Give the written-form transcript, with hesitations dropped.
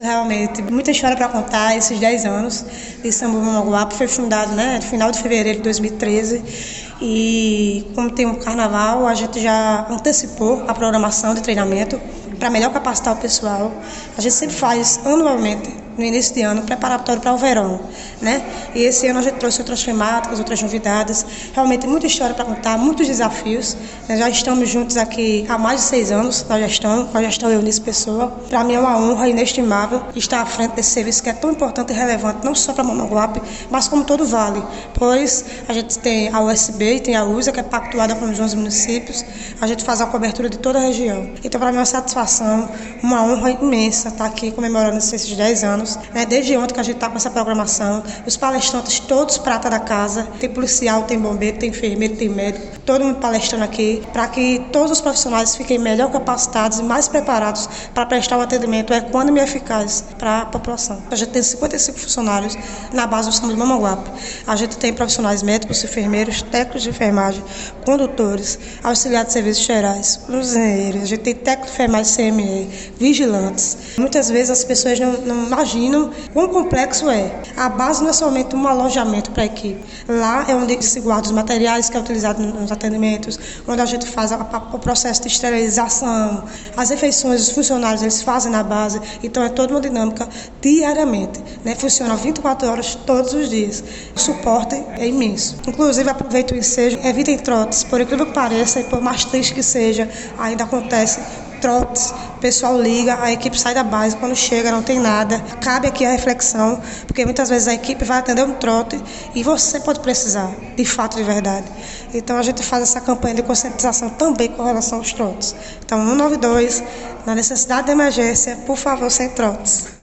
Realmente, muita história para contar. Esses 10 anos de Sambu Mamanguape foi fundado, no final de fevereiro de 2013, e como tem um carnaval, a gente já antecipou a programação de treinamento para melhor capacitar o pessoal. A gente sempre faz anualmente, no início de ano, preparatório para o verão, E esse ano a gente trouxe outras temáticas, outras novidades. Realmente muita história para contar, muitos desafios. Nós já estamos juntos aqui há mais de 6 anos na gestão Eunice Pessoa. Para mim é uma honra inestimável estar à frente desse serviço que é tão importante e relevante, não só para Mamanguape, mas como todo o Vale, pois a gente tem a USB e tem a USA, que é pactuada com os 11 municípios. A gente faz a cobertura de toda a região. Então, para mim é uma satisfação, uma honra imensa estar aqui comemorando esses 10 anos. Desde ontem que a gente está com essa programação, os palestrantes todos prata da casa, tem policial, tem bombeiro, tem enfermeiro, tem médico, todo mundo palestrando aqui, para que todos os profissionais fiquem melhor capacitados e mais preparados para prestar um atendimento equânime e eficaz para a população. A gente tem 55 funcionários na base do Sambu de Mamanguape. A gente tem profissionais médicos, enfermeiros, técnicos de enfermagem, condutores, auxiliares de serviços gerais, engenheiros, a gente tem técnico de enfermagem CME, vigilantes. Muitas vezes as pessoas não imaginam quão complexo é. A base não é somente um alojamento para a equipe. Lá é onde se guarda os materiais que é utilizado nos atendimentos, onde a gente faz o processo de esterilização, as refeições, os funcionários eles fazem na base. Então é toda uma dinâmica diariamente, Funciona 24 horas todos os dias. O suporte é imenso. Inclusive, aproveito o ensejo, evitem trotes, por incrível que pareça, e por mais triste que seja, ainda acontece trotes, o pessoal liga, a equipe sai da base, quando chega não tem nada. Cabe aqui a reflexão, porque muitas vezes a equipe vai atender um trote e você pode precisar, de fato, de verdade. Então a gente faz essa campanha de conscientização também com relação aos trotes. Então, 192, na necessidade de emergência, por favor, sem trotes.